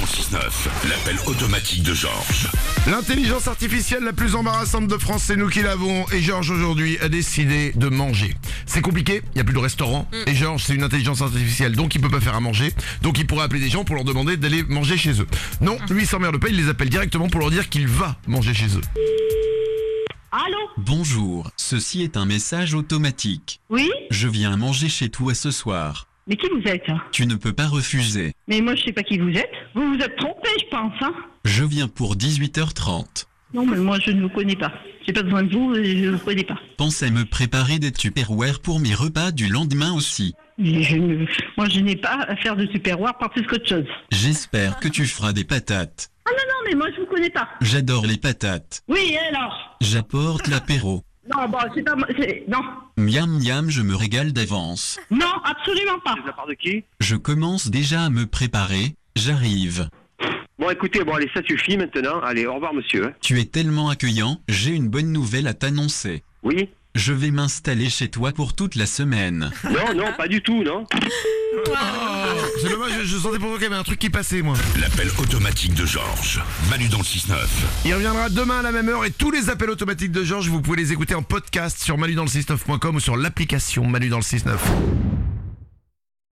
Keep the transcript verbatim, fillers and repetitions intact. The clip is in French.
le six neuf, l'appel automatique de Georges. L'intelligence artificielle la plus embarrassante de France, c'est nous qui l'avons. Et Georges aujourd'hui a décidé de manger. C'est compliqué, il n'y a plus de restaurant. Mm. Et Georges, c'est une intelligence artificielle, donc il peut pas faire à manger. Donc il pourrait appeler des gens pour leur demander d'aller manger chez eux. Non, lui il s'emmerde pas, il les appelle directement pour leur dire qu'il va manger chez eux. Allô? Bonjour, ceci est un message automatique. Oui? Je viens manger chez toi ce soir. Mais qui vous êtes? Tu ne peux pas refuser. Mais moi je sais pas qui vous êtes. Vous vous êtes trompé, je pense, hein? Je viens pour dix-huit heures trente. Non, mais moi je ne vous connais pas. J'ai pas besoin de vous et je ne vous connais pas. Pense à me préparer des tupperwares pour mes repas du lendemain aussi. Mais je ne... Moi je n'ai pas à faire de superware par plus qu'autre chose. J'espère que tu feras des patates. Ah non, non, mais moi je vous connais pas. J'adore les patates. Oui, alors? J'apporte l'apéro. Non, bon, c'est pas... c'est- Non. Miam miam, je me régale d'avance. Non, absolument pas. De la part de qui? Je commence déjà à me préparer. J'arrive. Bon, écoutez, bon, allez, ça suffit maintenant. Allez, au revoir, monsieur. hein. Tu es tellement accueillant, j'ai une bonne nouvelle à t'annoncer. Oui? Je vais m'installer chez toi pour toute la semaine. Non, non, pas du tout, non? Oh, c'est dommage, je, je sentais pourquoi qu'il y avait un truc qui passait, moi. L'appel automatique de Georges. Manu dans le six neuf. Il reviendra demain à la même heure et tous les appels automatiques de Georges, vous pouvez les écouter en podcast sur manu dans le six neuf point com ou sur l'application Manu dans le six neuf.